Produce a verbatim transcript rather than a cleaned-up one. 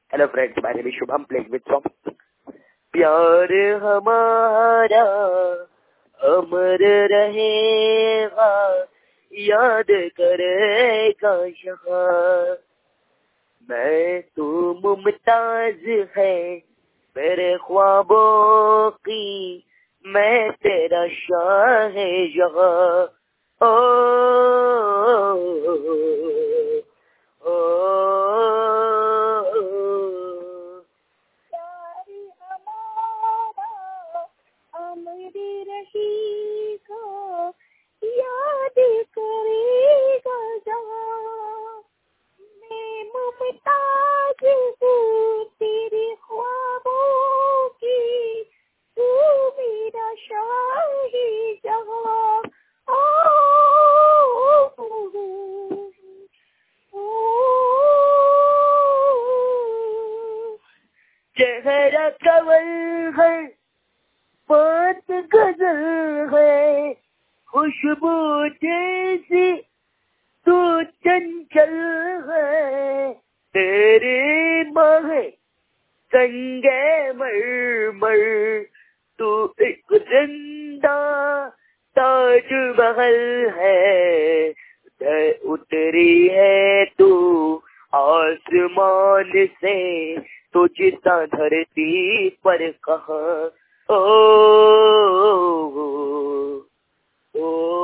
Hello friends, my name is Shubham playing with song. प्यार हमारा अमर रहेगा, याद करेगा यहाँ। मैं तो मुमताज है मेरे ख्वाबों की, मैं तेरा शाह है यहाँ। ओ, ओ, रहेगा, याद करेगा जहाँ। मैं मुमताज हूँ तेरे ख्वाबों की, तू मेरा शाही जहाँ। ओ, ओ, चेहरा कवल है बात गजल है, खुशबू जैसी तू चंचल है। तेरी माह संगे मरमर, तू एक जिंदा ताज महल है। उतरी है तू आसमान से, तुझसा धरती पर कहाँ। ओ, ओ, ओ,